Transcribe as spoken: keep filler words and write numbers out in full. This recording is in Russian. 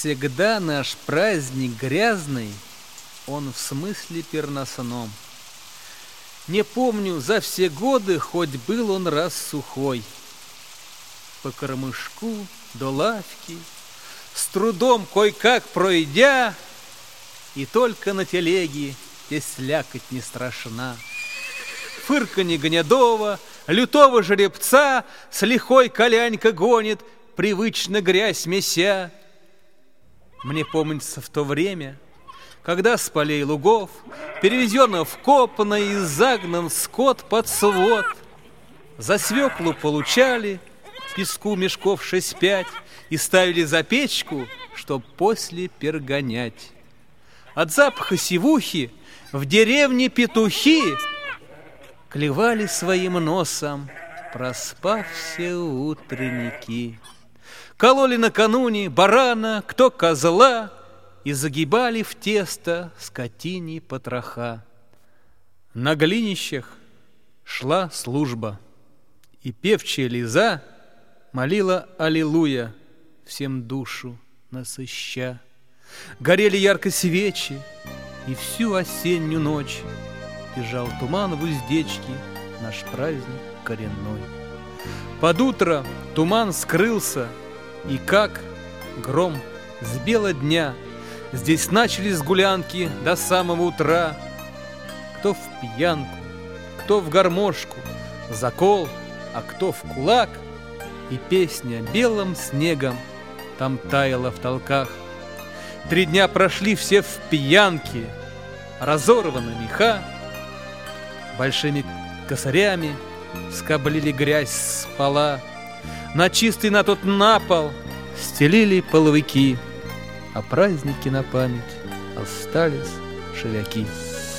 Всегда наш праздник грязный, он в смысле перносном. Не помню, за все годы хоть был он раз сухой. По кормышку до лавки, с трудом кой-как пройдя, и только на телеге те слякоть не страшна. Фырканье гнедого, лютого жеребца с лихой колянька гонит, привычно грязь меся. Мне помнится в то время, когда с полей лугов перевезен в копно и загнан скот под свод. За свеклу получали песку мешков шесть-пять и ставили за печку, чтоб после пергонять. От запаха сивухи в деревне петухи клевали своим носом, проспав все утренники. Кололи накануне барана, кто козла, и загибали в тесто скотине потроха. На глинищах шла служба, и певчая Лиза молила аллилуйя, всем душу насыща. Горели ярко свечи, и всю осеннюю ночь бежал туман в уздечке, наш праздник коренной. Под утро туман скрылся, и как гром с бела дня здесь начались гулянки до самого утра. Кто в пьянку, кто в гармошку, закол, а кто в кулак, и песня белым снегом там таяла в толках. Три дня прошли все в пьянке, разорваны меха, большими косарями скоблили грязь с пола. На чистый на тот напол стелили половики, а праздники на память остались шевяки.